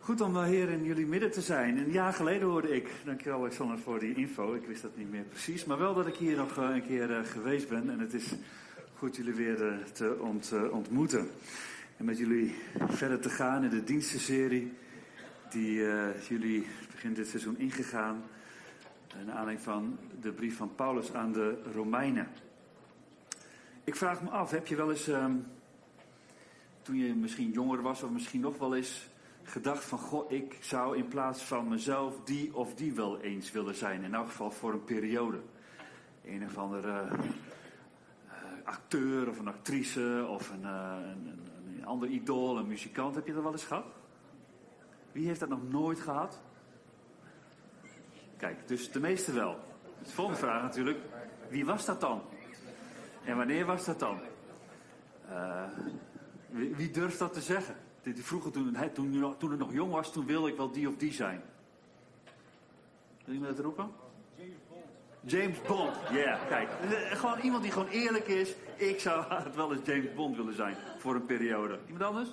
Goed om hier in jullie midden te zijn. Een jaar geleden hoorde ik, dankjewel Alexander voor die info, ik wist dat niet meer precies, maar wel dat ik hier nog een keer geweest ben en het is goed jullie weer te ontmoeten. En met jullie verder te gaan in de dienstenserie die jullie begin dit seizoen ingegaan, naar aanleiding van de brief van Paulus aan de Romeinen. Ik vraag me af, heb je wel eens, toen je misschien jonger was of misschien nog wel eens gedacht van, goh, ik zou in plaats van mezelf die of die wel eens willen zijn. In elk geval voor een periode. Een of andere acteur of een actrice of een ander idool, een muzikant. Heb je dat wel eens gehad? Wie heeft dat nog nooit gehad? Kijk, dus de meeste wel. De volgende vraag natuurlijk, wie was dat dan? En wanneer was dat dan? Wie durft dat te zeggen? Vroeger, toen het nog jong was, toen wilde ik wel die of die zijn. Wil je me dat roepen? James Bond, ja, yeah, kijk. Gewoon iemand die gewoon eerlijk is. Ik zou het wel eens James Bond willen zijn, voor een periode. Iemand anders?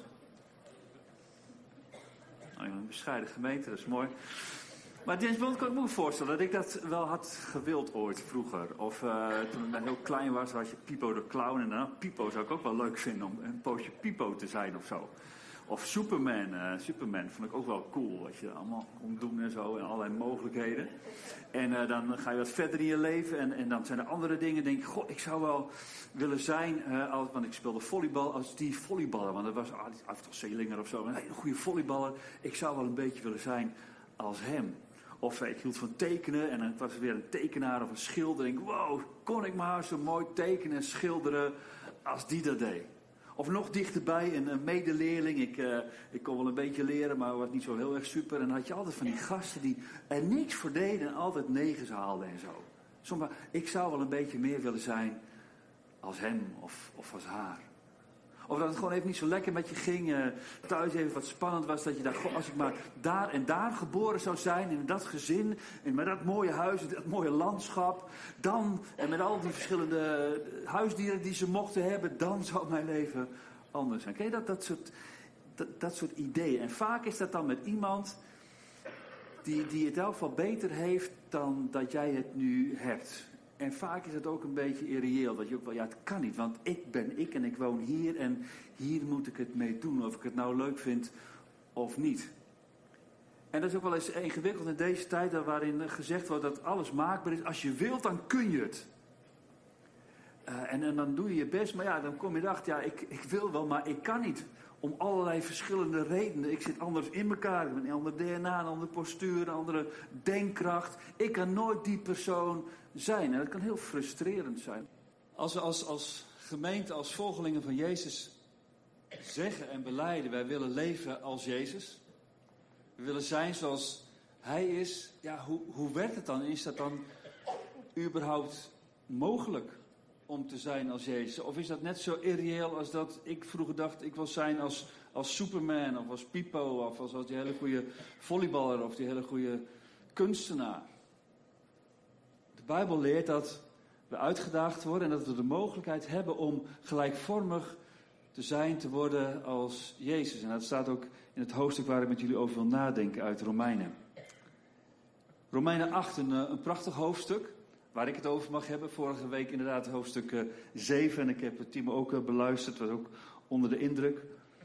Oh, een bescheiden gemeente, dat is mooi. Maar James Bond kan ik me voorstellen dat ik dat wel had gewild ooit vroeger. Of toen ik heel klein was, had je Pipo de Clown. En dan Pipo zou ik ook wel leuk vinden om een poosje Pipo te zijn of zo. Of Superman. Superman vond ik ook wel cool. Wat je allemaal kon doen en zo. En allerlei mogelijkheden. En dan ga je wat verder in je leven. En dan zijn er andere dingen. Denk ik, goh, ik zou wel willen zijn. Want ik speelde volleybal als die volleyballer. Want dat was toch Zeelinger of zo. Een hele goede volleyballer. Ik zou wel een beetje willen zijn als hem. Of ik hield van tekenen en het was weer een tekenaar of een schilder. En ik, wow, kon ik maar zo mooi tekenen en schilderen als die dat deed. Of nog dichterbij, een medeleerling. Ik kon wel een beetje leren, maar was niet zo heel erg super. En dan had je altijd van die gasten die er niks voor deden en altijd negens haalden en zo. Soms, ik zou wel een beetje meer willen zijn als hem of als haar. Of dat het gewoon even niet zo lekker met je ging. Thuis even wat spannend was. Dat je dacht, goh, als ik maar daar en daar geboren zou zijn. In dat gezin. En met dat mooie huis. Dat mooie landschap. Dan. En met al die verschillende huisdieren die ze mochten hebben. Dan zou mijn leven anders zijn. Ken je dat soort ideeën. En vaak is dat dan met iemand die het in elk geval beter heeft dan dat jij het nu hebt. En vaak is het ook een beetje irreëel. Dat je ook wel, ja, het kan niet. Want ik ben ik en ik woon hier. En hier moet ik het mee doen. Of ik het nou leuk vind of niet. En dat is ook wel eens ingewikkeld in deze tijd. Waarin gezegd wordt dat alles maakbaar is. Als je wilt, dan kun je het. En dan doe je je best. Maar ja, dan kom je erachter. Ja, ik wil wel, maar ik kan niet. Om allerlei verschillende redenen. Ik zit anders in elkaar. Ik heb een ander DNA, een andere postuur, een andere denkkracht. Ik kan nooit die persoon zijn. En dat kan heel frustrerend zijn. Als we als gemeente, als volgelingen van Jezus zeggen en belijden, wij willen leven als Jezus. We willen zijn zoals Hij is. Ja, hoe werkt het dan? Is dat dan überhaupt mogelijk om te zijn als Jezus? Of is dat net zo irreëel als dat ik vroeger dacht, ik wil zijn als Superman of als Pipo of als die hele goede volleyballer of die hele goede kunstenaar. De Bijbel leert dat we uitgedaagd worden en dat we de mogelijkheid hebben om gelijkvormig te zijn, te worden als Jezus. En dat staat ook in het hoofdstuk waar ik met jullie over wil nadenken uit Romeinen. Romeinen 8, een prachtig hoofdstuk. Waar ik het over mag hebben. Vorige week inderdaad hoofdstuk 7. En ik heb het team ook beluisterd. Was ook onder de indruk.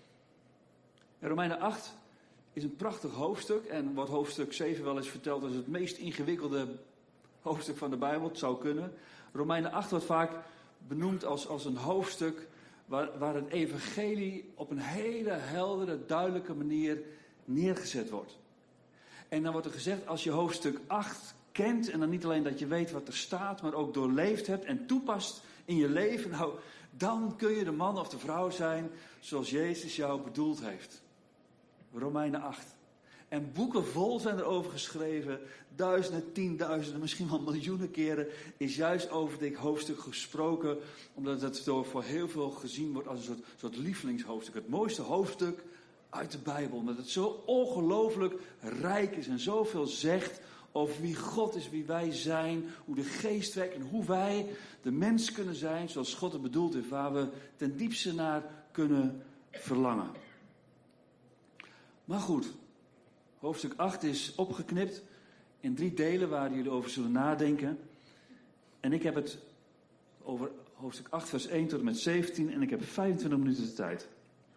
En Romeinen 8 is een prachtig hoofdstuk. En wordt hoofdstuk 7 wel eens verteld als het meest ingewikkelde hoofdstuk van de Bijbel. Het zou kunnen. Romeinen 8 wordt vaak benoemd als een hoofdstuk waar het evangelie op een hele heldere, duidelijke manier neergezet wordt. En dan wordt er gezegd, als je hoofdstuk 8 kent, en dan niet alleen dat je weet wat er staat, maar ook doorleefd hebt en toepast in je leven, nou, dan kun je de man of de vrouw zijn zoals Jezus jou bedoeld heeft. Romeinen 8. En boeken vol zijn er over geschreven, duizenden, tienduizenden, misschien wel miljoenen keren, is juist over dit hoofdstuk gesproken, omdat het voor heel veel gezien wordt als een soort lievelingshoofdstuk. Het mooiste hoofdstuk uit de Bijbel, omdat het zo ongelooflijk rijk is en zoveel zegt over wie God is, wie wij zijn, hoe de geest werkt en hoe wij de mens kunnen zijn zoals God het bedoeld heeft, waar we ten diepste naar kunnen verlangen. Maar goed, Hoofdstuk 8 is opgeknipt in 3 delen waar jullie over zullen nadenken. En ik heb het over hoofdstuk 8 vers 1 tot en met 17 en ik heb 25 minuten de tijd.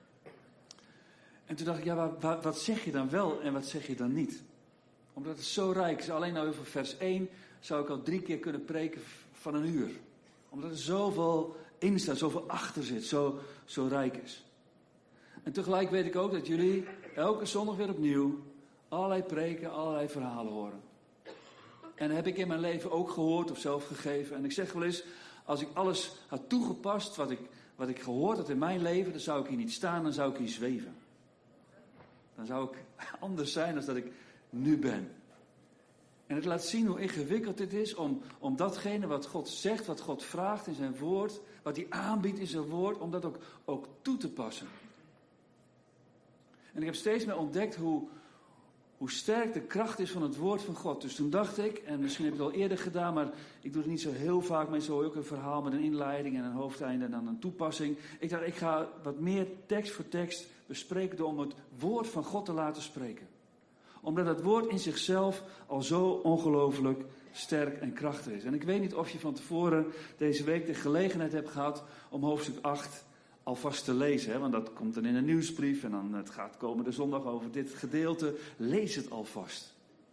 En toen dacht ik, ja, wat zeg je dan wel en wat zeg je dan niet? Omdat het zo rijk is. Alleen nou over vers 1 zou ik al 3 keer kunnen preken van 1 uur. Omdat er zoveel in staat, zoveel achter zit, zo rijk is. En tegelijk weet ik ook dat jullie elke zondag weer opnieuw allerlei preken, allerlei verhalen horen. En dat heb ik in mijn leven ook gehoord of zelf gegeven. En ik zeg wel eens, als ik alles had toegepast wat ik gehoord had in mijn leven, dan zou ik hier niet staan, dan zou ik hier zweven. Dan zou ik anders zijn dan dat ik nu ben. En het laat zien hoe ingewikkeld dit is om datgene wat God zegt, wat God vraagt in zijn woord, wat hij aanbiedt in zijn woord, om dat ook toe te passen. En ik heb steeds meer ontdekt hoe sterk de kracht is van het woord van God. Dus toen dacht ik, en misschien heb ik het al eerder gedaan, maar ik doe het niet zo heel vaak, meestal ook een verhaal met een inleiding en een hoofdeinde en dan een toepassing. Ik dacht, ik ga wat meer tekst voor tekst bespreken door om het woord van God te laten spreken. Omdat het woord in zichzelf al zo ongelooflijk sterk en krachtig is. En ik weet niet of je van tevoren deze week de gelegenheid hebt gehad om hoofdstuk 8 alvast te lezen. Hè? Want dat komt dan in een nieuwsbrief en dan het gaat komende zondag over dit gedeelte. Lees het alvast.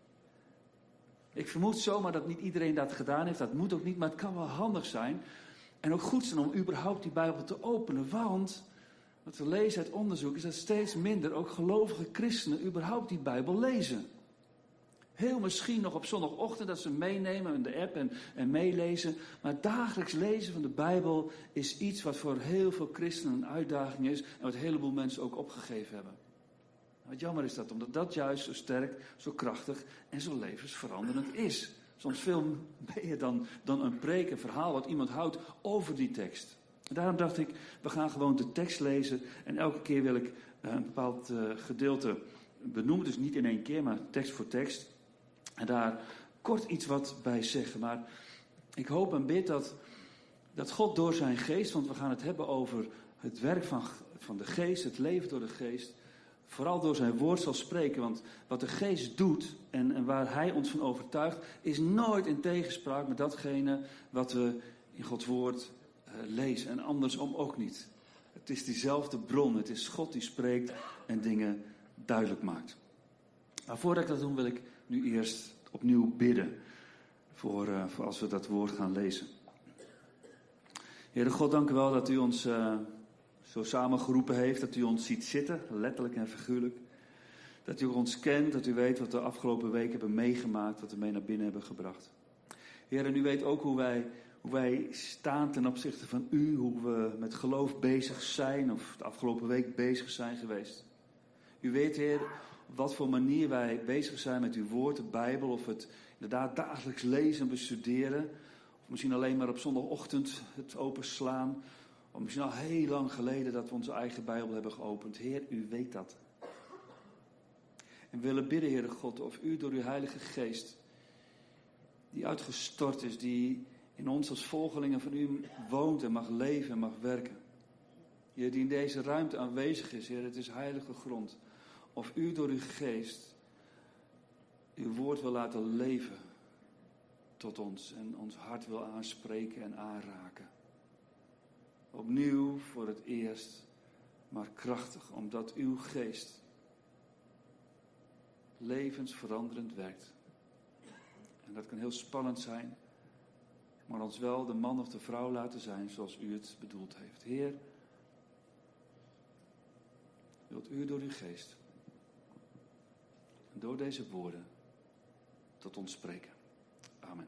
Ik vermoed zomaar dat niet iedereen dat gedaan heeft. Dat moet ook niet, maar het kan wel handig zijn. En ook goed zijn om überhaupt die Bijbel te openen. Want wat we lezen uit onderzoek is dat steeds minder ook gelovige christenen überhaupt die Bijbel lezen. Heel misschien nog op zondagochtend dat ze meenemen in de app en meelezen. Maar dagelijks lezen van de Bijbel is iets wat voor heel veel christenen een uitdaging is. En wat een heleboel mensen ook opgegeven hebben. Wat jammer is dat, omdat dat juist zo sterk, zo krachtig en zo levensveranderend is. Soms veel meer dan een preek, een verhaal wat iemand houdt over die tekst. En daarom dacht ik, we gaan gewoon de tekst lezen. En elke keer wil ik een bepaald gedeelte benoemen. Dus niet in 1 keer, maar tekst voor tekst. En daar kort iets wat bij zeggen. Maar ik hoop en bid dat God door zijn geest, want we gaan het hebben over het werk van de geest, het leven door de geest, vooral door zijn woord zal spreken. Want wat de geest doet en waar hij ons van overtuigt, is nooit in tegenspraak met datgene wat we in Gods woord lezen. En andersom ook niet. Het is diezelfde bron, het is God die spreekt en dingen duidelijk maakt. Maar voordat ik dat doe, wil ik nu eerst opnieuw bidden voor als we dat woord gaan lezen. Heere God, dank u wel dat u ons zo samengeroepen heeft, dat u ons ziet zitten, letterlijk en figuurlijk. Dat u ons kent, dat u weet wat we de afgelopen week hebben meegemaakt, wat we mee naar binnen hebben gebracht. Heer, en u weet ook hoe wij staan ten opzichte van u, hoe we met geloof bezig zijn of de afgelopen week bezig zijn geweest. U weet, Heer, op wat voor manier wij bezig zijn met uw woord, de Bijbel, of het inderdaad dagelijks lezen en bestuderen. Of misschien alleen maar op zondagochtend het openslaan. Of misschien al heel lang geleden dat we onze eigen Bijbel hebben geopend. Heer, u weet dat. En we willen bidden, Heere God, of u door uw Heilige Geest, die uitgestort is, die in ons als volgelingen van u woont en mag leven en mag werken. Heer, die in deze ruimte aanwezig is, Heer, het is heilige grond. Of u door uw geest uw woord wil laten leven tot ons en ons hart wil aanspreken en aanraken. Opnieuw voor het eerst, maar krachtig, omdat uw geest levensveranderend werkt. En dat kan heel spannend zijn, maar ons wel de man of de vrouw laten zijn zoals u het bedoeld heeft. Heer, wilt u door uw geest en door deze woorden tot ons spreken. Amen.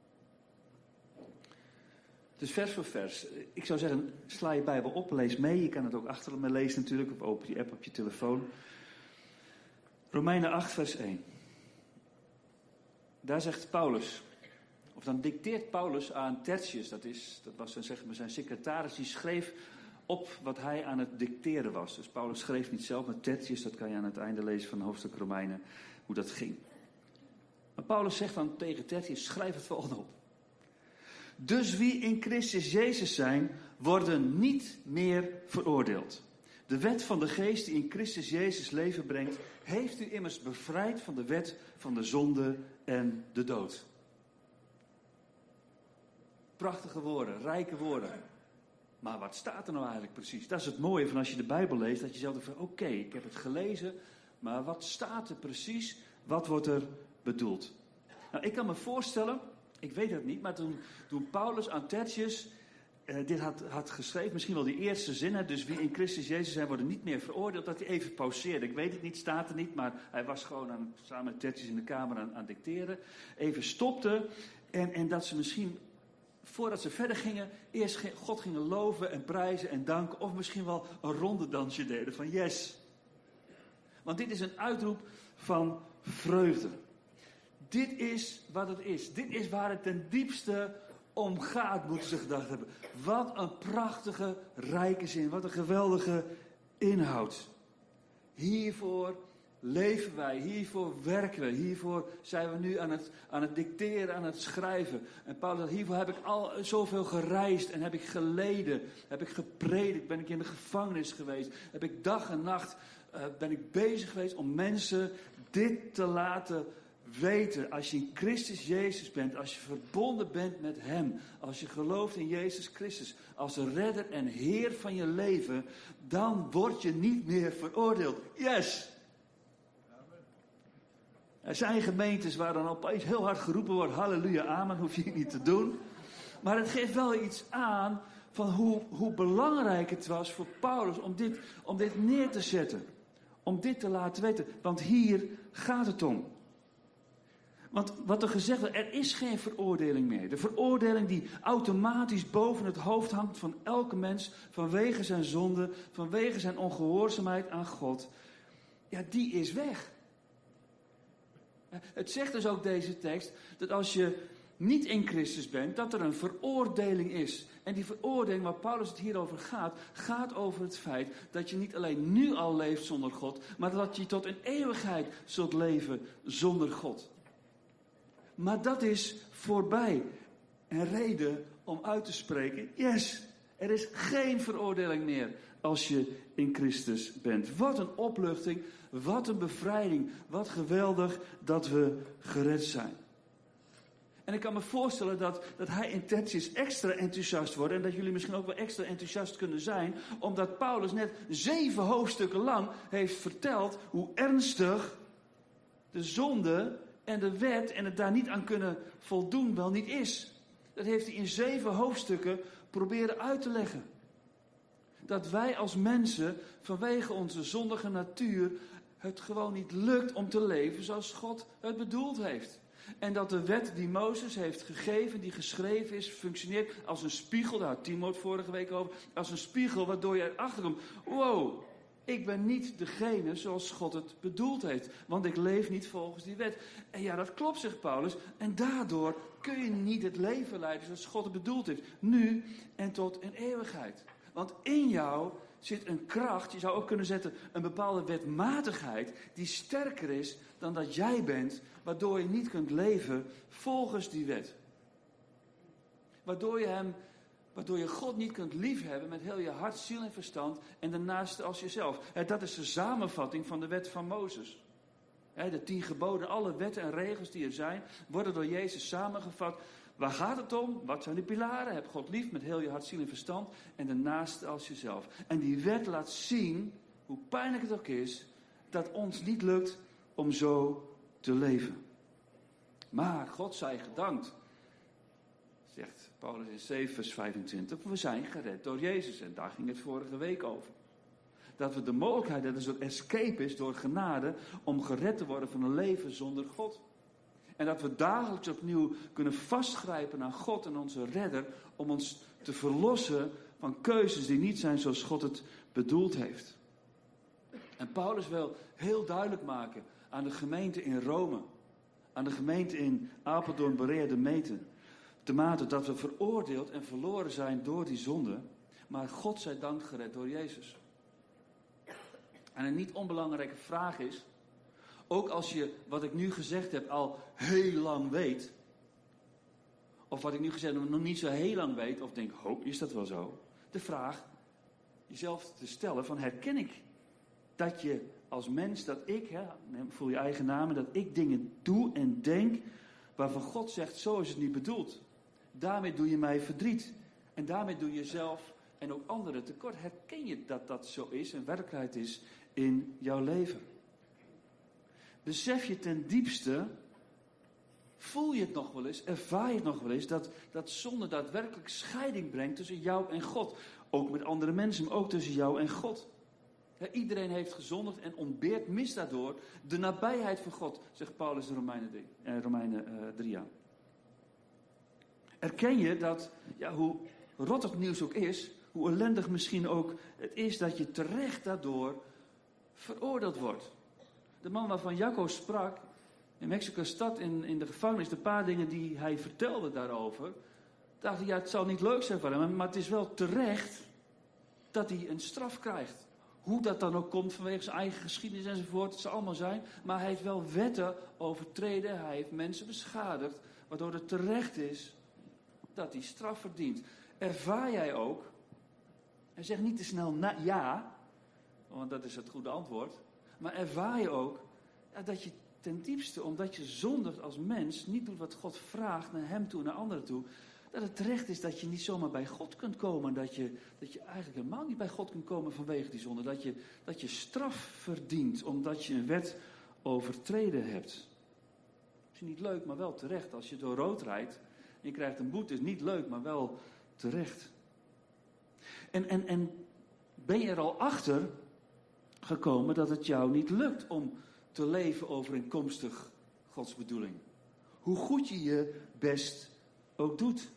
Dus vers voor vers. Ik zou zeggen, sla je Bijbel op, lees mee. Je kan het ook achter me lezen natuurlijk, of open die app op je telefoon. Romeinen 8 vers 1. Daar zegt Paulus, of dan dicteert Paulus aan Tertius, dat was zijn secretaris, die schreef op wat hij aan het dicteren was. Dus Paulus schreef niet zelf, maar Tertius, dat kan je aan het einde lezen van hoofdstuk Romeinen, hoe dat ging. Maar Paulus zegt dan tegen Tertius, schrijf het volgende op. Dus wie in Christus Jezus zijn, worden niet meer veroordeeld. De wet van de geest die in Christus Jezus leven brengt, heeft u immers bevrijd van de wet van de zonde en de dood. Prachtige woorden, rijke woorden. Maar wat staat er nou eigenlijk precies? Dat is het mooie van als je de Bijbel leest, dat je zelf denkt van oké, ik heb het gelezen, maar wat staat er precies? Wat wordt er bedoeld? Nou, ik kan me voorstellen, ik weet het niet, maar toen Paulus aan Tertius dit had geschreven, misschien wel die eerste zin, dus wie in Christus Jezus zijn worden niet meer veroordeeld, dat hij even pauzeerde. Ik weet het niet, staat er niet, maar hij was gewoon samen met Tertius in de kamer aan het dicteren. Even stopte en dat ze misschien, voordat ze verder gingen, eerst God gingen loven en prijzen en danken, of misschien wel een rondedansje deden van yes. Want dit is een uitroep van vreugde. Dit is wat het is. Dit is waar het ten diepste om gaat, moeten ze gedacht hebben. Wat een prachtige, rijke zin. Wat een geweldige inhoud. Hiervoor leven wij. Hiervoor werken we. Hiervoor zijn we nu aan het dicteren, aan het schrijven. En Paulus zegt, hiervoor heb ik al zoveel gereisd en heb ik geleden. Heb ik gepredikt, ben ik in de gevangenis geweest. Heb ik dag en nacht ben ik bezig geweest om mensen dit te laten weten. Als je in Christus Jezus bent, als je verbonden bent met Hem, als je gelooft in Jezus Christus, als de redder en Heer van je leven, dan word je niet meer veroordeeld. Yes! Er zijn gemeentes waar dan opeens heel hard geroepen wordt, halleluja, amen, hoef je niet te doen. Maar het geeft wel iets aan van hoe belangrijk het was voor Paulus om dit neer te zetten. Om dit te laten weten. Want hier gaat het om. Want wat er gezegd wordt, er is geen veroordeling meer. De veroordeling die automatisch boven het hoofd hangt van elke mens vanwege zijn zonde, vanwege zijn ongehoorzaamheid aan God. Ja, die is weg. Het zegt dus ook deze tekst, dat als je niet in Christus bent, dat er een veroordeling is. En die veroordeling waar Paulus het hier over gaat over het feit dat je niet alleen nu al leeft zonder God, maar dat je tot in eeuwigheid zult leven zonder God. Maar dat is voorbij. Een reden om uit te spreken, yes, er is geen veroordeling meer als je in Christus bent. Wat een opluchting, wat een bevrijding, wat geweldig dat we gered zijn. En ik kan me voorstellen dat hij in Tertius extra enthousiast wordt. En dat jullie misschien ook wel extra enthousiast kunnen zijn. Omdat Paulus net 7 hoofdstukken lang heeft verteld hoe ernstig de zonde en de wet en het daar niet aan kunnen voldoen wel niet is. Dat heeft hij in 7 hoofdstukken proberen uit te leggen. Dat wij als mensen vanwege onze zondige natuur het gewoon niet lukt om te leven zoals God het bedoeld heeft. En dat de wet die Mozes heeft gegeven, die geschreven is, functioneert als een spiegel. Daar had Timo het vorige week over. Als een spiegel waardoor je erachter komt. Wow, ik ben niet degene zoals God het bedoeld heeft. Want ik leef niet volgens die wet. En ja, dat klopt, zegt Paulus. En daardoor kun je niet het leven leiden zoals God het bedoeld heeft. Nu en tot in eeuwigheid. Want in jou zit een kracht, je zou ook kunnen zetten, een bepaalde wetmatigheid die sterker is dan dat jij bent, waardoor je niet kunt leven volgens die wet. Waardoor je God niet kunt liefhebben met heel je hart, ziel en verstand en de naaste als jezelf. Dat is de samenvatting van de wet van Mozes. De 10 geboden, alle wetten en regels die er zijn, worden door Jezus samengevat. Waar gaat het om? Wat zijn de pilaren? Heb God lief met heel je hart, ziel en verstand en de naaste als jezelf. En die wet laat zien, hoe pijnlijk het ook is, dat ons niet lukt om zo te leven. Maar God zij gedankt, zegt Paulus in 7 vers 25, we zijn gered door Jezus. En daar ging het vorige week over. Dat we de mogelijkheid, dat er een escape is door genade, om gered te worden van een leven zonder God. En dat we dagelijks opnieuw kunnen vastgrijpen aan God en onze redder, om ons te verlossen van keuzes die niet zijn zoals God het bedoeld heeft. En Paulus wil heel duidelijk maken aan de gemeente in Rome, aan de gemeente in Apeldoorn, Berea, de Meten, dat we veroordeeld en verloren zijn door die zonde, maar God zij dank gered door Jezus. En een niet onbelangrijke vraag is, ook als je wat ik nu gezegd heb al heel lang weet, of wat ik nu gezegd heb nog niet zo heel lang weet, of denk, is dat wel zo? De vraag, jezelf te stellen van herken ik dat je als mens, dat ik, voel je eigen namen, dat ik dingen doe en denk waarvan God zegt, zo is het niet bedoeld. Daarmee doe je mij verdriet. En daarmee doe je zelf en ook anderen tekort. Herken je dat dat zo is en werkelijkheid is in jouw leven? Besef je ten diepste, voel je het nog wel eens, ervaar je het nog wel eens, dat zonde daadwerkelijk scheiding brengt tussen jou en God. Ook met andere mensen, maar ook tussen jou en God. Ja, iedereen heeft gezondigd en ontbeert, mist daardoor de nabijheid van God, zegt Paulus in Romeinen 3 aan. Erken je dat, hoe rot het nieuws ook is, hoe ellendig misschien ook het is, dat je terecht daardoor veroordeeld wordt. De man waarvan Jacco sprak, in Mexico-stad in de gevangenis, de paar dingen die hij vertelde daarover, dacht hij, het zal niet leuk zijn voor hem, maar het is wel terecht dat hij een straf krijgt. Hoe dat dan ook komt vanwege zijn eigen geschiedenis enzovoort, het zal allemaal zijn. Maar hij heeft wel wetten overtreden, hij heeft mensen beschadigd, waardoor het terecht is dat hij straf verdient. Ervaar jij ook, en zeg niet te snel ja, want dat is het goede antwoord. Maar ervaar je ook dat je ten diepste, omdat je zondigt als mens, niet doet wat God vraagt naar hem toe, naar anderen toe, dat het terecht is dat je niet zomaar bij God kunt komen. Dat je eigenlijk helemaal niet bij God kunt komen vanwege die zonde. Dat je straf verdient omdat je een wet overtreden hebt. Is niet leuk, maar wel terecht. Als je door rood rijdt en je krijgt een boete, is niet leuk, maar wel terecht. En ben je er al achter gekomen dat het jou niet lukt om te leven overeenkomstig Gods bedoeling? Hoe goed je je best ook doet.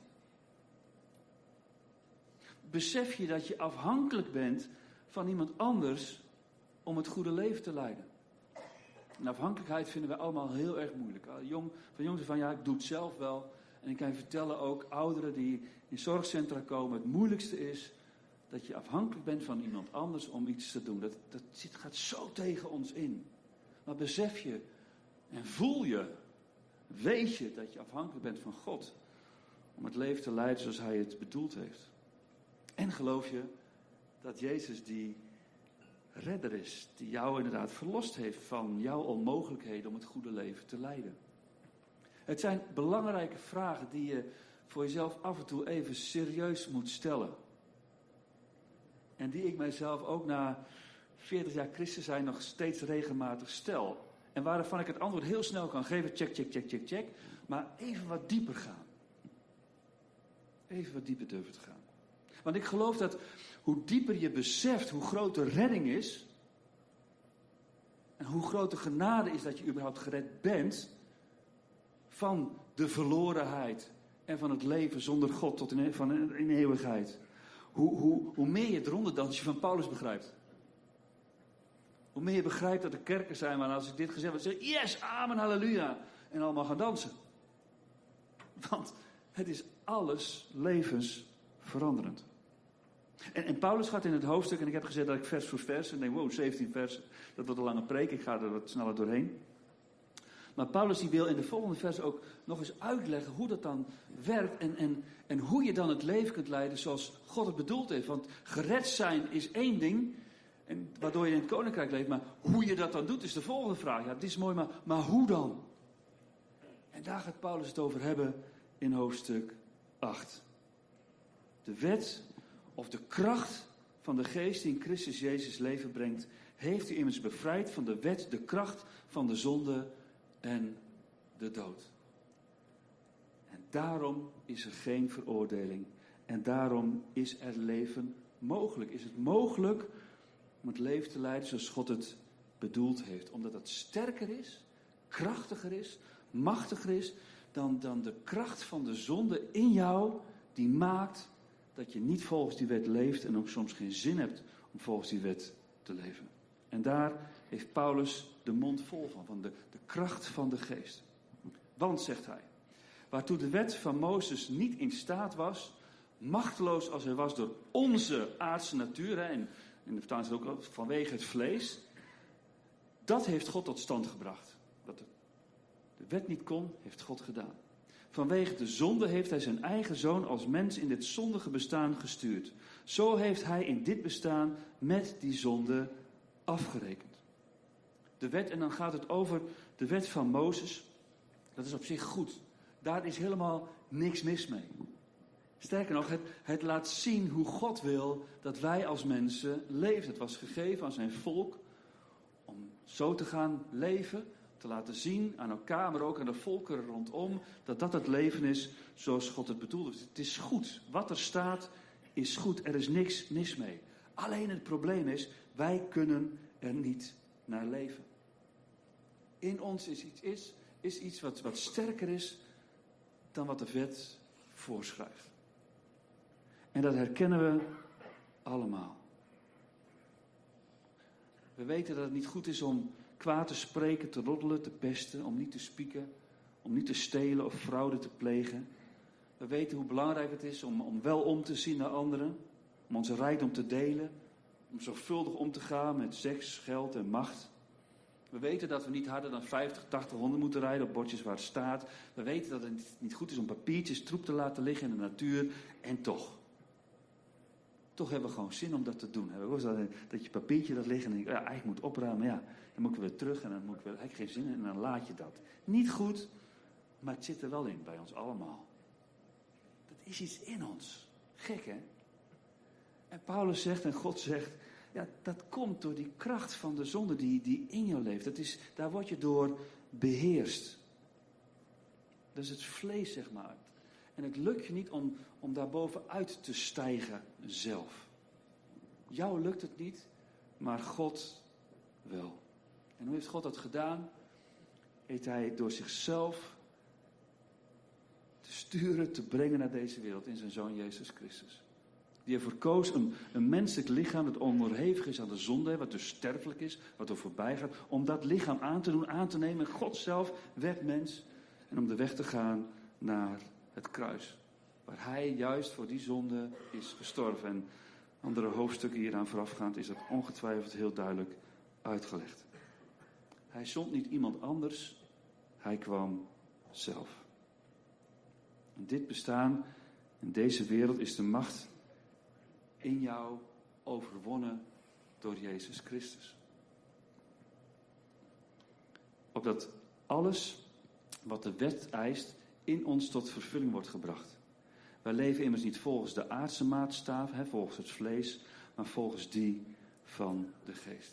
Besef je dat je afhankelijk bent van iemand anders om het goede leven te leiden? En afhankelijkheid vinden we allemaal heel erg moeilijk. Van jongens van ik doe het zelf wel. En ik kan je vertellen ook, ouderen die in zorgcentra komen, het moeilijkste is dat je afhankelijk bent van iemand anders om iets te doen. Dat gaat zo tegen ons in. Maar besef je en voel je, weet je dat je afhankelijk bent van God om het leven te leiden zoals hij het bedoeld heeft. En geloof je dat Jezus die redder is, die jou inderdaad verlost heeft van jouw onmogelijkheden om het goede leven te leiden. Het zijn belangrijke vragen die je voor jezelf af en toe even serieus moet stellen. En die ik mijzelf ook na 40 jaar christen zijn nog steeds regelmatig stel. En waarvan ik het antwoord heel snel kan geven, check. Maar even wat dieper gaan. Even wat dieper durven te gaan. Want ik geloof dat hoe dieper je beseft hoe groot de redding is, en hoe groot de genade is dat je überhaupt gered bent van de verlorenheid en van het leven zonder God tot in eeuwigheid. Hoe meer je het rondendansje van Paulus begrijpt. Hoe meer je begrijpt dat er kerken zijn waar als ik dit gezegd heb, zeggen yes, amen, halleluja. En allemaal gaan dansen. Want het is alles levensveranderend. En Paulus gaat in het hoofdstuk, en ik heb gezegd dat ik vers voor vers, en denk, wow, 17 versen, dat wordt een lange preek, ik ga er wat sneller doorheen. Maar Paulus die wil in de volgende vers ook nog eens uitleggen hoe dat dan werkt en hoe je dan het leven kunt leiden zoals God het bedoeld heeft. Want gered zijn is één ding, en waardoor je in het koninkrijk leeft, maar hoe je dat dan doet is de volgende vraag. Ja, het is mooi, maar hoe dan? En daar gaat Paulus het over hebben in hoofdstuk 8. De wet of de kracht van de geest die in Christus Jezus leven brengt, heeft u immers bevrijd van de wet, de kracht van de zonde en de dood. En daarom is er geen veroordeling. En daarom is er leven mogelijk. Is het mogelijk om het leven te leiden zoals God het bedoeld heeft. Omdat het sterker is, krachtiger is, machtiger is dan de kracht van de zonde in jou, die maakt dat je niet volgens die wet leeft en ook soms geen zin hebt om volgens die wet te leven. En daar heeft Paulus de mond vol van de kracht van de geest. Want, zegt hij, waartoe de wet van Mozes niet in staat was, machteloos als hij was door onze aardse natuur, en in de vertaling staat ook vanwege het vlees, dat heeft God tot stand gebracht. Wat de wet niet kon, heeft God gedaan. Vanwege de zonde heeft hij zijn eigen zoon als mens in dit zondige bestaan gestuurd. Zo heeft hij in dit bestaan met die zonde afgerekend. De wet, en dan gaat het over de wet van Mozes. Dat is op zich goed. Daar is helemaal niks mis mee. Sterker nog, het laat zien hoe God wil dat wij als mensen leven. Het was gegeven aan zijn volk om zo te gaan leven, te laten zien aan elkaar, maar ook aan de volkeren rondom, dat dat het leven is zoals God het bedoelde. Het is goed. Wat er staat is goed. Er is niks mis mee. Alleen het probleem wij kunnen er niet naar leven. In ons is iets wat sterker is dan wat de wet voorschrijft. En dat herkennen we allemaal. We weten dat het niet goed is om kwaad te spreken, te roddelen, te pesten, om niet te spieken, om niet te stelen of fraude te plegen. We weten hoe belangrijk het is om wel om te zien naar anderen, om onze rijkdom te delen, om zorgvuldig om te gaan met seks, geld en macht. We weten dat we niet harder dan 50, 80, 100 moeten rijden op bordjes waar het staat. We weten dat het niet goed is om papiertjes, troep te laten liggen in de natuur. En toch hebben we gewoon zin om dat te doen. Dat je papiertje laat liggen en denk ik, ik moet opruimen. Ja, dan moet ik weer terug en dan moet ik weer, heb ik geen zin in en dan laat je dat. Niet goed, maar het zit er wel in bij ons allemaal. Dat is iets in ons. Gek, hè? En Paulus zegt en God zegt, ja, dat komt door die kracht van de zonde die in jou leeft. Daar word je door beheerst. Dat is het vlees, zeg maar. En het lukt je niet om daar bovenuit te stijgen zelf. Jou lukt het niet, maar God wel. En hoe heeft God dat gedaan? Heeft hij door zichzelf te sturen, te brengen naar deze wereld in zijn Zoon Jezus Christus. Die ervoor koos een menselijk lichaam dat onderhevig is aan de zonde, wat dus sterfelijk is, wat er voorbij gaat, om dat lichaam aan te nemen. God zelf werd mens en om de weg te gaan naar het kruis. Waar hij juist voor die zonde is gestorven. En andere hoofdstukken hieraan voorafgaand is dat ongetwijfeld heel duidelijk uitgelegd. Hij zond niet iemand anders, hij kwam zelf. En dit bestaan in deze wereld is de macht in jou overwonnen door Jezus Christus. Opdat alles wat de wet eist in ons tot vervulling wordt gebracht. Wij leven immers niet volgens de aardse maatstaaf, volgens het vlees, maar volgens die van de geest.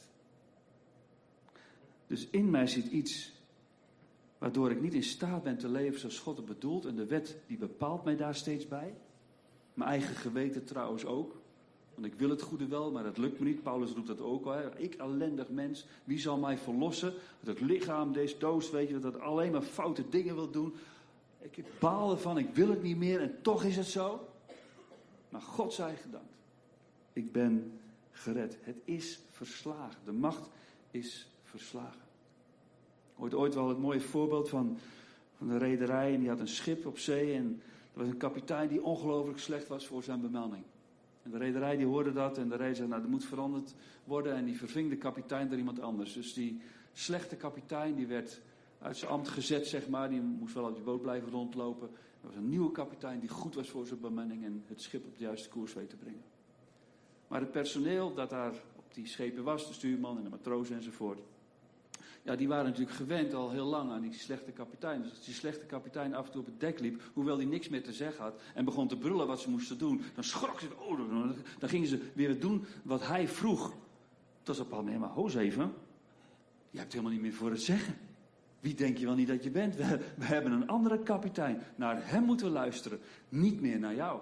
Dus in mij zit iets waardoor ik niet in staat ben te leven zoals God het bedoelt. En de wet die bepaalt mij daar steeds bij. Mijn eigen geweten trouwens ook. Want ik wil het goede wel, maar dat lukt me niet. Paulus roept dat ook al. Ik ellendig mens, wie zal mij verlossen? Het lichaam, deze doos, weet je, dat alleen maar foute dingen wil doen. Ik baal ervan, ik wil het niet meer en toch is het zo. Maar God zij gedankt. Ik ben gered. Het is verslagen. De macht is verslagen. Hoort ooit wel het mooie voorbeeld van de rederij. En die had een schip op zee en er was een kapitein die ongelooflijk slecht was voor zijn bemanning. En de rederij die hoorde dat en de reder zei, dat moet veranderd worden. En die verving de kapitein door iemand anders. Dus die slechte kapitein die werd uit zijn ambt gezet, zeg maar. Die moest wel op die boot blijven rondlopen. Er was een nieuwe kapitein die goed was voor zijn bemanning en het schip op de juiste koers weet te brengen. Maar het personeel dat daar op die schepen was, de stuurman en de matrozen enzovoort. Ja, die waren natuurlijk gewend al heel lang aan die slechte kapitein. Dus als die slechte kapitein af en toe op het dek liep, hoewel hij niks meer te zeggen had, en begon te brullen wat ze moesten doen, dan schrok ze, dan gingen ze weer doen wat hij vroeg. Tot ze op nee, maar hoos even, je hebt helemaal niet meer voor het zeggen. Wie denk je wel niet dat je bent? We hebben een andere kapitein. Naar hem moeten we luisteren, niet meer naar jou.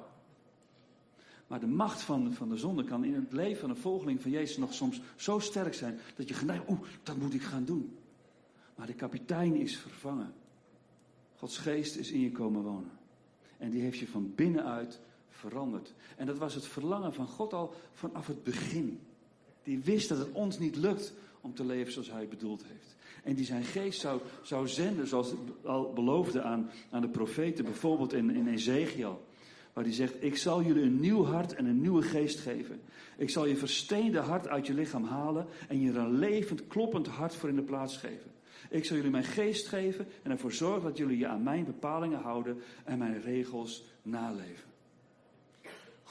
Maar de macht van de zonde kan in het leven van een volgeling van Jezus nog soms zo sterk zijn, dat je geneigd, dat moet ik gaan doen. Maar de kapitein is vervangen. Gods geest is in je komen wonen. En die heeft je van binnenuit veranderd. En dat was het verlangen van God al vanaf het begin. Die wist dat het ons niet lukt om te leven zoals hij bedoeld heeft. En die zijn geest zou zenden, zoals het al beloofde aan de profeten, bijvoorbeeld in Ezekiel. Waar hij zegt, ik zal jullie een nieuw hart en een nieuwe geest geven. Ik zal je versteende hart uit je lichaam halen en je er een levend, kloppend hart voor in de plaats geven. Ik zal jullie mijn geest geven en ervoor zorgen dat jullie je aan mijn bepalingen houden en mijn regels naleven.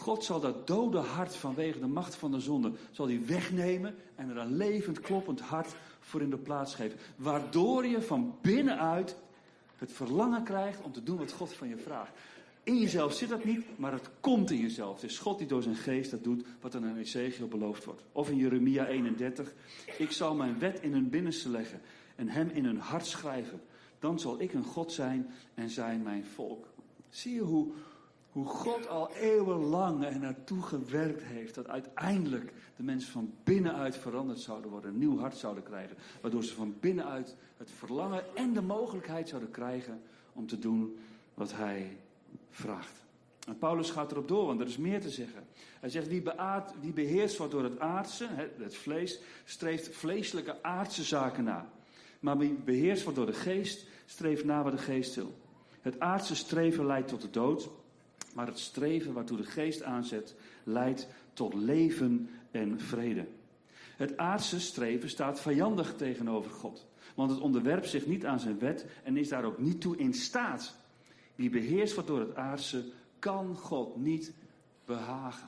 God zal dat dode hart vanwege de macht van de zonde, zal hij wegnemen en er een levend, kloppend hart voor in de plaats geven. Waardoor je van binnenuit het verlangen krijgt om te doen wat God van je vraagt. In jezelf zit dat niet, maar het komt in jezelf. Het is God die door zijn geest dat doet, wat dan in Ezekiel beloofd wordt. Of in Jeremia 31. Ik zal mijn wet in hun binnenste leggen en hem in hun hart schrijven. Dan zal ik een God zijn en zij mijn volk. Zie je hoe God al eeuwenlang er naartoe gewerkt heeft. Dat uiteindelijk de mensen van binnenuit veranderd zouden worden. Een nieuw hart zouden krijgen. Waardoor ze van binnenuit het verlangen en de mogelijkheid zouden krijgen om te doen wat hij vraagt. En Paulus gaat erop door, want er is meer te zeggen. Hij zegt, wie beheerst wordt door het aardse, het vlees, streeft vleeselijke aardse zaken na. Maar wie beheerst wordt door de geest, streeft na wat de geest wil. Het aardse streven leidt tot de dood, maar het streven waartoe de geest aanzet, leidt tot leven en vrede. Het aardse streven staat vijandig tegenover God, want het onderwerpt zich niet aan zijn wet en is daar ook niet toe in staat. Wie beheerst wordt door het aardse, kan God niet behagen.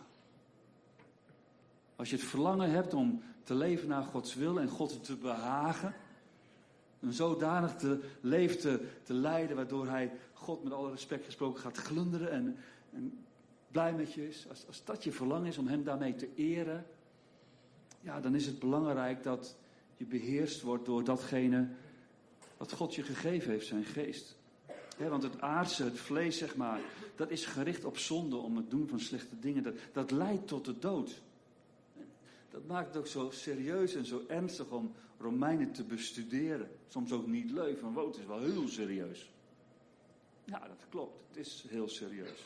Als je het verlangen hebt om te leven naar Gods wil en God te behagen, een zodanig leven te leiden, waardoor hij, God met alle respect gesproken, gaat glunderen en blij met je is. Als dat je verlangen is om hem daarmee te eren, ja, dan is het belangrijk dat je beheerst wordt door datgene wat God je gegeven heeft, zijn geest. Want het aardse, het vlees, zeg maar, dat is gericht op zonde, om het doen van slechte dingen. Dat leidt tot de dood. Dat maakt het ook zo serieus en zo ernstig om Romeinen te bestuderen. Soms ook niet leuk, van wow, het is wel heel serieus. Ja, dat klopt, het is heel serieus.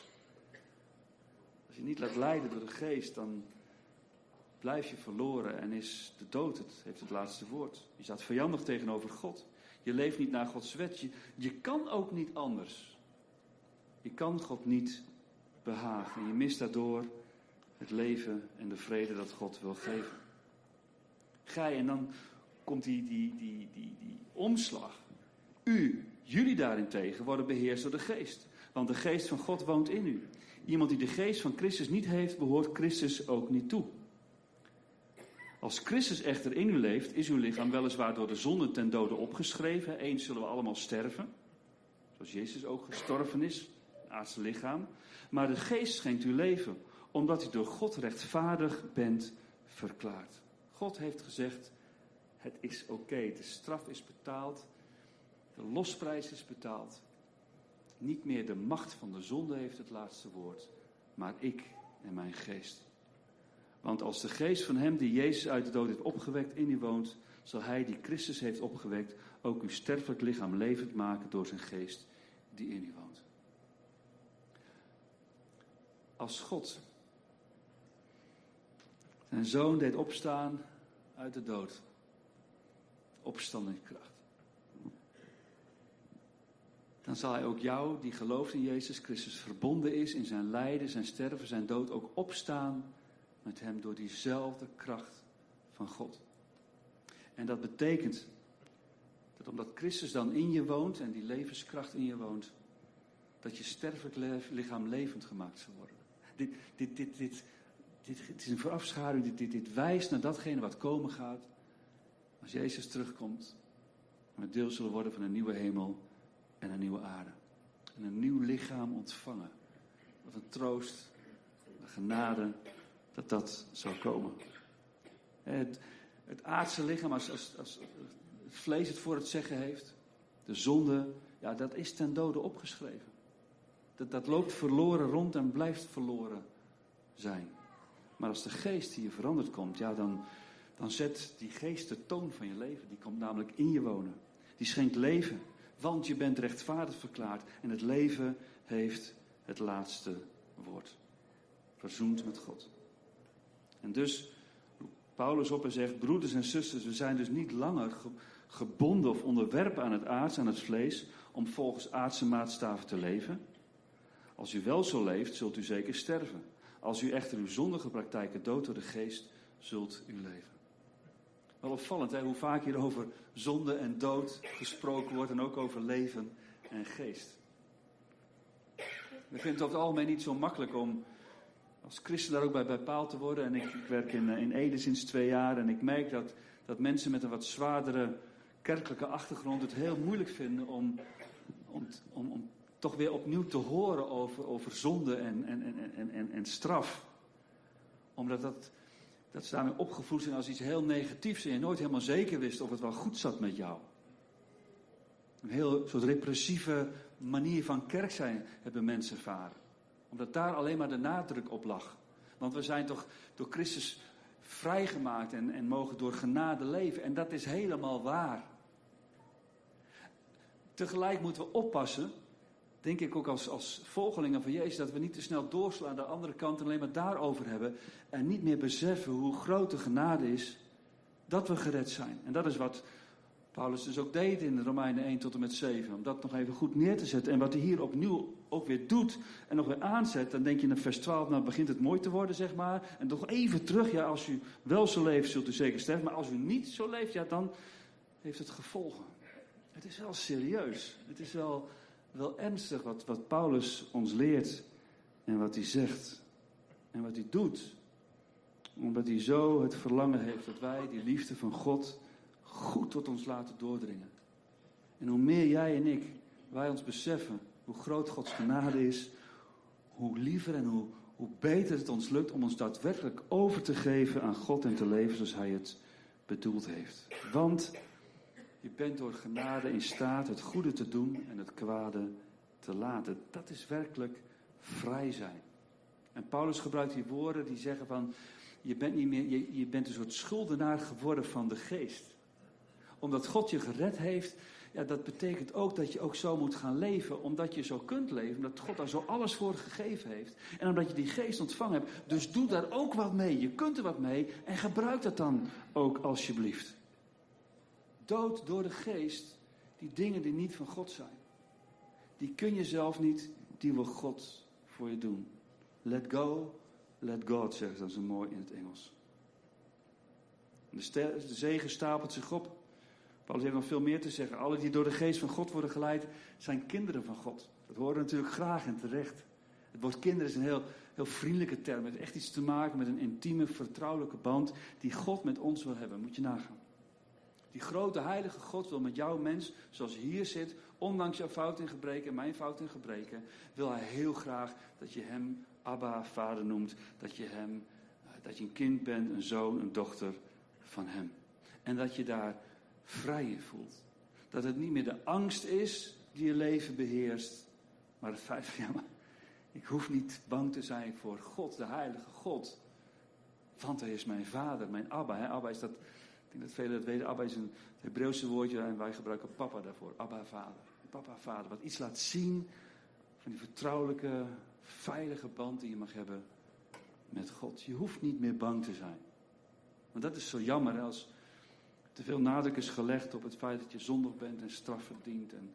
Als je niet laat leiden door de geest, dan blijf je verloren en is de dood heeft het laatste woord. Je staat vijandig tegenover God. Je leeft niet naar Gods wet. Je kan ook niet anders. Je kan God niet behagen. Je mist daardoor het leven en de vrede dat God wil geven. En dan komt die omslag. Jullie daarentegen worden beheerst door de geest. Want de geest van God woont in u. Iemand die de geest van Christus niet heeft, behoort Christus ook niet toe. Als Christus echter in u leeft, is uw lichaam weliswaar door de zonde ten dode opgeschreven. Eens zullen we allemaal sterven, zoals Jezus ook gestorven is, een aardse lichaam. Maar de geest schenkt u leven, omdat u door God rechtvaardig bent verklaard. God heeft gezegd, het is oké, de straf is betaald, de losprijs is betaald. Niet meer de macht van de zonde heeft het laatste woord, maar ik en mijn geest. Want als de geest van hem die Jezus uit de dood heeft opgewekt in u woont, zal hij die Christus heeft opgewekt ook uw sterfelijk lichaam levend maken door zijn geest die in u woont. Als God zijn zoon deed opstaan uit de dood, opstandingskracht, dan zal hij ook jou, die gelooft in Jezus Christus, verbonden is in zijn lijden, zijn sterven, zijn dood, ook opstaan met hem door diezelfde kracht van God. En dat betekent dat omdat Christus dan in je woont en die levenskracht in je woont, dat je sterfelijk lichaam levend gemaakt zal worden. Dit is een voorafschaduwing, dit wijst naar datgene wat komen gaat. Als Jezus terugkomt en we deel zullen worden van een nieuwe hemel en een nieuwe aarde. En een nieuw lichaam ontvangen. Wat een troost, een genade, dat zal komen. Het aardse lichaam, als het vlees het voor het zeggen heeft, de zonde, ja, dat is ten dode opgeschreven. Dat loopt verloren rond en blijft verloren zijn. Maar als de geest die je veranderd komt, ja, dan zet die geest de toon van je leven. Die komt namelijk in je wonen. Die schenkt leven, want je bent rechtvaardig verklaard. En het leven heeft het laatste woord. Verzoend met God. En dus, Paulus op en zegt, broeders en zusters, we zijn dus niet langer gebonden of onderwerpen aan het aards, aan het vlees, om volgens aardse maatstaven te leven. Als u wel zo leeft, zult u zeker sterven. Als u echter uw zondige praktijken doodt door de geest, zult u leven. Wel opvallend, hoe vaak hier over zonde en dood gesproken wordt en ook over leven en geest. We vinden het over het algemeen niet zo makkelijk om als christen daar ook bij bepaald te worden. En ik werk in Ede sinds 2 jaar en ik merk dat mensen met een wat zwaardere kerkelijke achtergrond het heel moeilijk vinden om toch weer opnieuw te horen over zonde en straf. Omdat dat ze daarmee opgevoed zijn als iets heel negatiefs en je nooit helemaal zeker wist of het wel goed zat met jou. Een heel soort repressieve manier van kerk zijn hebben mensen ervaren. Omdat daar alleen maar de nadruk op lag. Want we zijn toch door Christus vrijgemaakt en mogen door genade leven. En dat is helemaal waar. Tegelijk moeten we oppassen, denk ik ook als volgelingen van Jezus, dat we niet te snel doorslaan naar de andere kant en alleen maar daarover hebben. En niet meer beseffen hoe groot de genade is dat we gered zijn. En dat is wat Paulus dus ook deed in Romeinen 1 tot en met 7. Om dat nog even goed neer te zetten. En wat hij hier opnieuw ook weer doet en nog weer aanzet. Dan denk je in vers 12, nou begint het mooi te worden, zeg maar. En toch even terug, ja, als u wel zo leeft, zult u zeker sterven. Maar als u niet zo leeft, ja, dan heeft het gevolgen. Het is wel serieus. Het is wel ernstig wat Paulus ons leert. En wat hij zegt. En wat hij doet. Omdat hij zo het verlangen heeft dat wij die liefde van God goed tot ons laten doordringen. En hoe meer jij en ik, wij ons beseffen hoe groot Gods genade is, hoe liever en hoe beter het ons lukt om ons daadwerkelijk over te geven aan God en te leven zoals Hij het bedoeld heeft. Want je bent door genade in staat het goede te doen en het kwade te laten. Dat is werkelijk vrij zijn. En Paulus gebruikt die woorden die zeggen van, je bent niet meer, je bent een soort schuldenaar geworden van de geest. Omdat God je gered heeft, ja, dat betekent ook dat je ook zo moet gaan leven. Omdat je zo kunt leven, omdat God daar zo alles voor gegeven heeft. En omdat je die geest ontvangen hebt. Dus doe daar ook wat mee. Je kunt er wat mee en gebruik dat dan ook alsjeblieft. Dood door de geest die dingen die niet van God zijn. Die kun je zelf niet, die wil God voor je doen. Let go, let God, zegt dat zo mooi in het Engels. De zegen stapelt zich op. Paulus heeft nog veel meer te zeggen. Alle die door de geest van God worden geleid, zijn kinderen van God. Dat horen we natuurlijk graag en terecht. Het woord kinderen is een heel vriendelijke term. Het heeft echt iets te maken met een intieme, vertrouwelijke band die God met ons wil hebben. Moet je nagaan. Die grote heilige God wil met jouw mens, zoals je hier zit, ondanks jouw fout en gebreken en mijn fout en gebreken, wil hij heel graag dat je hem Abba, vader noemt. Dat je een kind bent, een zoon, een dochter van hem. En dat je daar vrij in voelt. Dat het niet meer de angst is die je leven beheerst. Maar het feit van, ja, maar ik hoef niet bang te zijn voor God, de heilige God. Want hij is mijn vader, mijn Abba. Hè? Abba is dat, ik denk dat velen dat weten, Abba is een Hebreeuwse woordje en wij gebruiken papa daarvoor. Abba, vader. Papa, vader. Wat iets laat zien van die vertrouwelijke, veilige band die je mag hebben met God. Je hoeft niet meer bang te zijn. Want dat is zo jammer, hè, als te veel nadruk is gelegd op het feit dat je zondig bent en straf verdient. En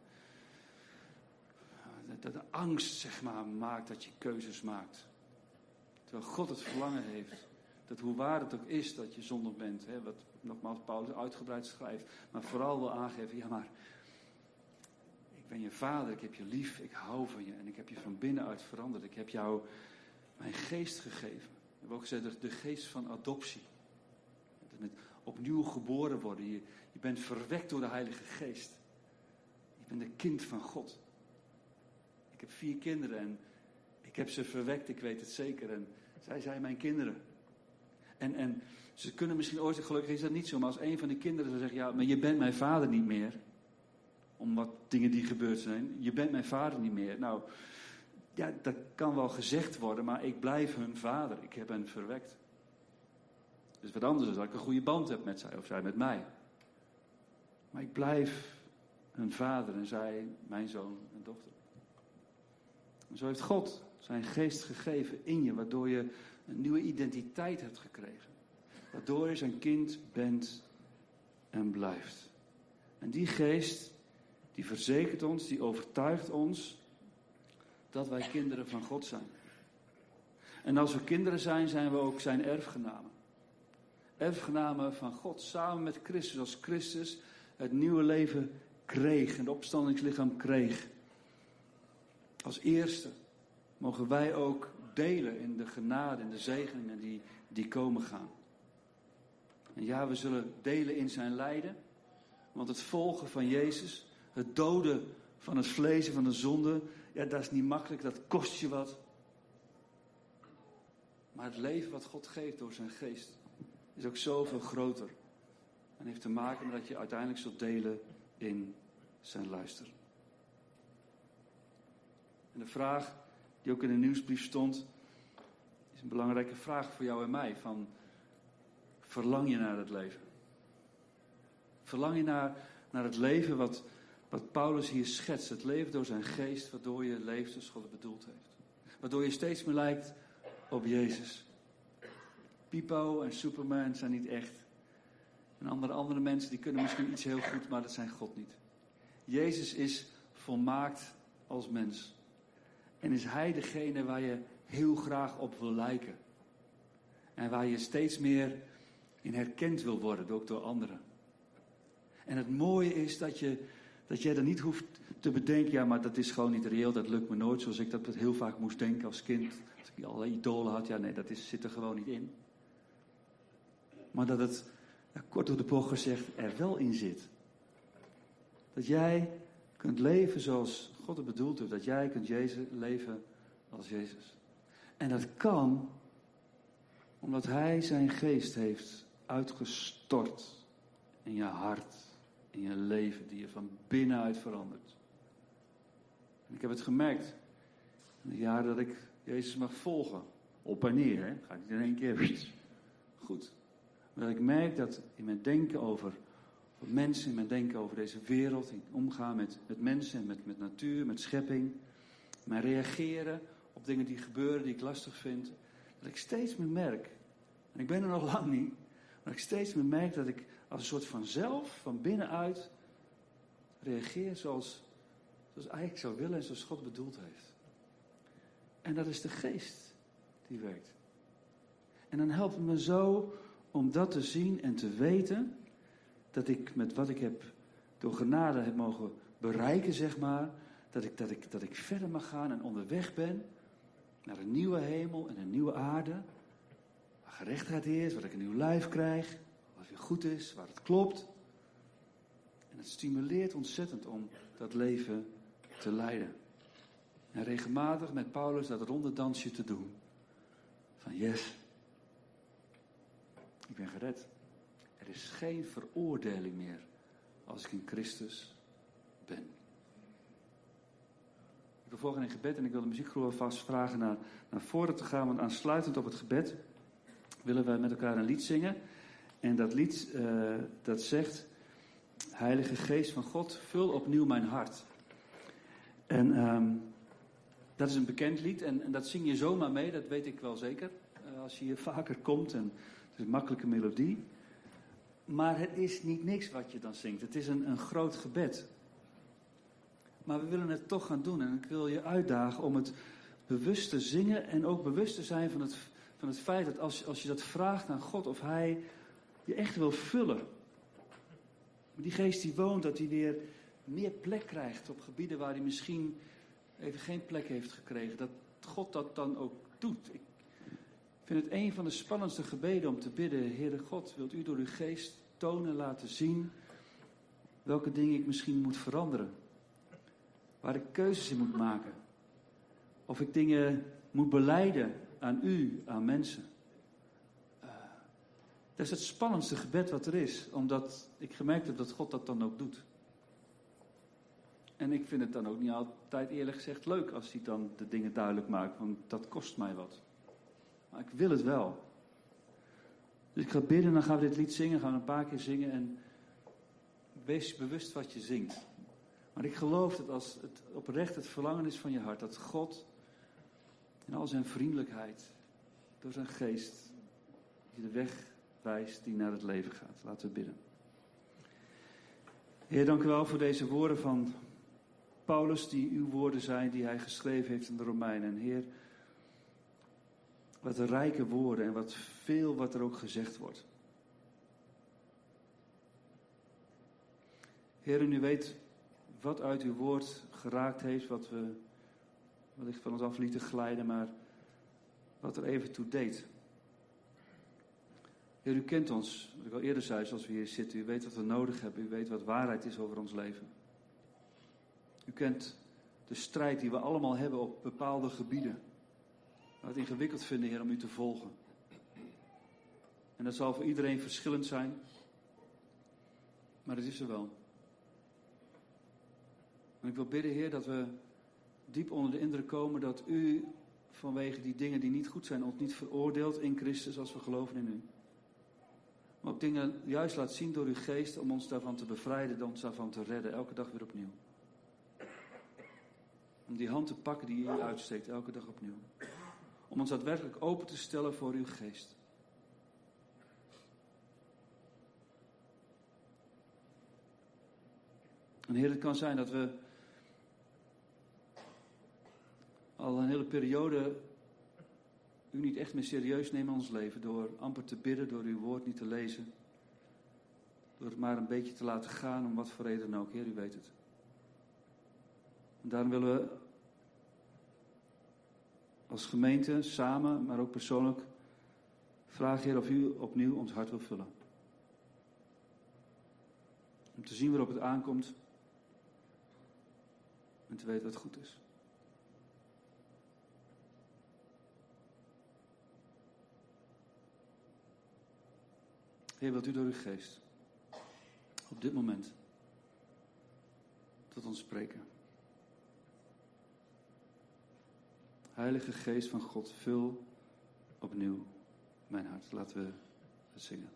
dat de angst, zeg maar, maakt dat je keuzes maakt. Terwijl God het verlangen heeft dat hoe waar het ook is dat je zondig bent. Hè, wat nogmaals Paulus uitgebreid schrijft. Maar vooral wil aangeven, ja maar, ik ben je vader, ik heb je lief, ik hou van je. En ik heb je van binnenuit veranderd. Ik heb jou mijn geest gegeven. We hebben ook gezegd, de geest van adoptie. Met opnieuw geboren worden. Je bent verwekt door de Heilige Geest. Je bent een kind van God. Ik heb 4 kinderen en ik heb ze verwekt, ik weet het zeker. En zij zijn mijn kinderen. En ze kunnen misschien ooit, gelukkig is dat niet zo, maar als een van die kinderen zou zeggen, ja, maar je bent mijn vader niet meer. Om wat dingen die gebeurd zijn. Je bent mijn vader niet meer. Nou, ja, dat kan wel gezegd worden, maar ik blijf hun vader. Ik heb hen verwekt. Dus wat anders is dat ik een goede band heb met zij of zij met mij. Maar ik blijf hun vader en zij mijn zoon en dochter. En zo heeft God zijn geest gegeven in je, waardoor je een nieuwe identiteit hebt gekregen. Waardoor je zijn kind bent en blijft. En die geest, die verzekert ons, die overtuigt ons dat wij kinderen van God zijn. En als we kinderen zijn, zijn we ook zijn erfgenamen. Erfgenamen van God, samen met Christus. Als Christus het nieuwe leven kreeg, het opstandingslichaam kreeg. Als eerste mogen wij ook delen in de genade en de zegeningen die komen gaan. En ja, we zullen delen in zijn lijden. Want het volgen van Jezus, het doden van het vlees en van de zonde, ja, dat is niet makkelijk, dat kost je wat. Maar het leven wat God geeft door zijn geest is ook zoveel groter. En heeft te maken met dat je uiteindelijk zult delen in zijn luister. En de vraag die ook in de nieuwsbrief stond, is een belangrijke vraag voor jou en mij. Verlang je naar het leven? Verlang je naar het leven wat Paulus hier schetst. Het leven door zijn geest, waardoor je leeft zoals God het bedoeld heeft. Waardoor je steeds meer lijkt op Jezus. Pipo en Superman zijn niet echt. En andere mensen die kunnen misschien iets heel goed, maar dat zijn God niet. Jezus is volmaakt als mens. En is hij degene waar je heel graag op wil lijken. En waar je steeds meer in herkend wil worden, ook door anderen. En het mooie is dat jij dan niet hoeft te bedenken, ja, maar dat is gewoon niet reëel, dat lukt me nooit, zoals ik dat heel vaak moest denken als kind. Als ik allerlei idolen had, ja nee, zit er gewoon niet in. Maar dat het, ja, kort door de bocht gezegd, er wel in zit. Dat jij kunt leven zoals God het bedoeld heeft. Dat jij kunt leven als Jezus. En dat kan omdat hij zijn geest heeft uitgestort in je hart, in je leven, die je van binnenuit verandert. En ik heb het gemerkt in de jaren dat ik Jezus mag volgen. Op en neer, hè. Ga ik niet in één keer. Goed. Maar dat ik merk dat in mijn denken over mensen, in mijn denken over deze wereld, in omgaan met mensen en met natuur, met schepping, mijn reageren op dingen die gebeuren, die ik lastig vind, dat ik steeds meer merk, en ik ben er nog lang niet, maar ik steeds meer merk dat ik als een soort van zelf, van binnenuit, reageer zoals eigenlijk zou willen en zoals God bedoeld heeft. En dat is de geest die werkt. En dan helpt het me zo om dat te zien en te weten, dat ik met wat ik heb door genade heb mogen bereiken, zeg maar, dat ik verder mag gaan en onderweg ben naar een nieuwe hemel en een nieuwe aarde, waar gerechtigheid is, waar ik een nieuw lijf krijg, wat weer goed is, waar het klopt. En het stimuleert ontzettend om dat leven te leiden. En regelmatig met Paulus dat ronde dansje te doen. Van yes, ik ben gered. Er is geen veroordeling meer als ik in Christus ben. Ik wil volgen in gebed en ik wil de muziekgroep alvast vragen naar voren te gaan. Want aansluitend op het gebed willen wij met elkaar een lied zingen. En dat lied dat zegt: Heilige Geest van God, vul opnieuw mijn hart. En dat is een bekend lied en dat zing je zomaar mee, dat weet ik wel zeker. Als je hier vaker komt en het is een makkelijke melodie. Maar het is niet niks wat je dan zingt. Het is een groot gebed. Maar we willen het toch gaan doen. En ik wil je uitdagen om het bewust te zingen. En ook bewust te zijn van het feit dat als je dat vraagt aan God, of hij je echt wil vullen. Die geest die woont, dat hij weer meer plek krijgt op gebieden waar hij misschien even geen plek heeft gekregen. Dat God dat dan ook doet. Ik vind het een van de spannendste gebeden om te bidden. Heere God, wilt u door uw geest tonen, laten zien welke dingen ik misschien moet veranderen. Waar ik keuzes in moet maken. Of ik dingen moet belijden aan u, aan mensen. Dat is het spannendste gebed wat er is. Omdat ik gemerkt heb dat God dat dan ook doet. En ik vind het dan ook niet altijd eerlijk gezegd leuk als hij dan de dingen duidelijk maakt. Want dat kost mij wat. Maar ik wil het wel. Dus ik ga bidden en dan gaan we dit lied zingen. Gaan we een paar keer zingen. En wees bewust wat je zingt. Maar ik geloof dat als het oprecht het verlangen is van je hart. Dat God in al zijn vriendelijkheid. Door zijn geest. Je de weg wijst die naar het leven gaat. Laten we bidden. Heer, dank u wel voor deze woorden van Paulus. Die uw woorden zijn die hij geschreven heeft in de Romeinen. En Heer, wat rijke woorden en wat veel wat er ook gezegd wordt. Heer, en u weet wat uit uw woord geraakt heeft, wat we wellicht van ons af lieten glijden, maar wat er even toe deed. Heer, u kent ons, wat ik al eerder zei, zoals we hier zitten. U weet wat we nodig hebben. U weet wat waarheid is over ons leven. U kent de strijd die we allemaal hebben op bepaalde gebieden. Waar we het ingewikkeld vinden, Heer, om u te volgen. En dat zal voor iedereen verschillend zijn. Maar het is er wel. En ik wil bidden, Heer, dat we diep onder de indruk komen dat u vanwege die dingen die niet goed zijn ons niet veroordeelt in Christus als we geloven in u. Maar ook dingen juist laat zien door uw geest om ons daarvan te bevrijden, ons daarvan te redden, elke dag weer opnieuw. Om die hand te pakken die u uitsteekt, elke dag opnieuw. Om ons daadwerkelijk open te stellen voor uw geest. En Heer, het kan zijn dat we al een hele periode u niet echt meer serieus nemen in ons leven. Door amper te bidden, door uw woord niet te lezen. Door het maar een beetje te laten gaan, om wat voor reden dan ook. Heer, u weet het. En daarom willen we als gemeente, samen, maar ook persoonlijk, vragen, Heer, of u opnieuw ons hart wil vullen. Om te zien waarop het aankomt. En te weten wat goed is. Heer, wilt u door uw geest op dit moment tot ons spreken. Heilige Geest van God, vul opnieuw mijn hart. Laten we het zingen.